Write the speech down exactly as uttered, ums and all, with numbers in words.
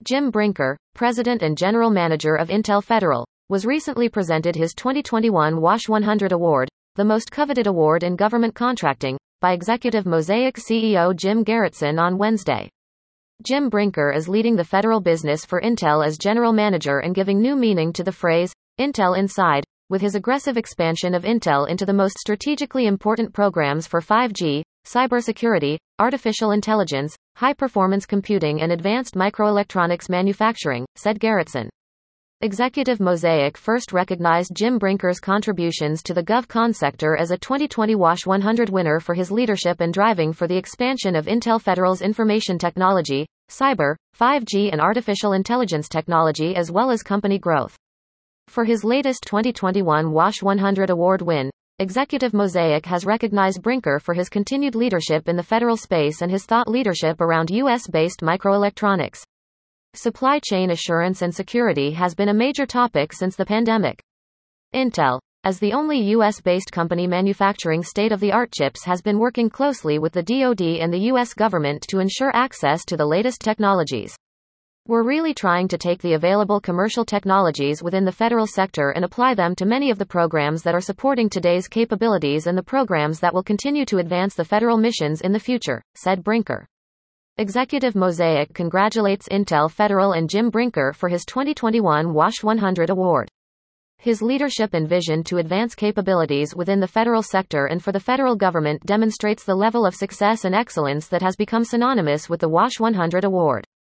Jim Brinker, President and General Manager of Intel Federal, was recently presented his twenty twenty-one WASH one hundred Award, the most coveted award in government contracting, by Executive Mosaic C E O Jim Garretson on Wednesday. Jim Brinker is leading the federal business for Intel as General Manager and giving new meaning to the phrase, Intel Inside, with his aggressive expansion of Intel into the most strategically important programs for five G, cybersecurity, artificial intelligence, high-performance computing and advanced microelectronics manufacturing, said Garretson. Executive Mosaic first recognized Jim Brinker's contributions to the GovCon sector as a twenty twenty WASH one hundred winner for his leadership and driving for the expansion of Intel Federal's information technology, cyber, five G and artificial intelligence technology as well as company growth. For his latest twenty twenty-one WASH one hundred award win, Executive Mosaic has recognized Brinker for his continued leadership in the federal space and his thought leadership around U S-based microelectronics. Supply chain assurance and security has been a major topic since the pandemic. Intel, as the only U S-based company manufacturing state-of-the-art chips, has been working closely with the D O D and the U S government to ensure access to the latest technologies. We're really trying to take the available commercial technologies within the federal sector and apply them to many of the programs that are supporting today's capabilities and the programs that will continue to advance the federal missions in the future, said Brinker. Executive Mosaic congratulates Intel Federal and Jim Brinker for his twenty twenty-one WASH one hundred award. His leadership and vision to advance capabilities within the federal sector and for the federal government demonstrates the level of success and excellence that has become synonymous with the WASH one hundred award.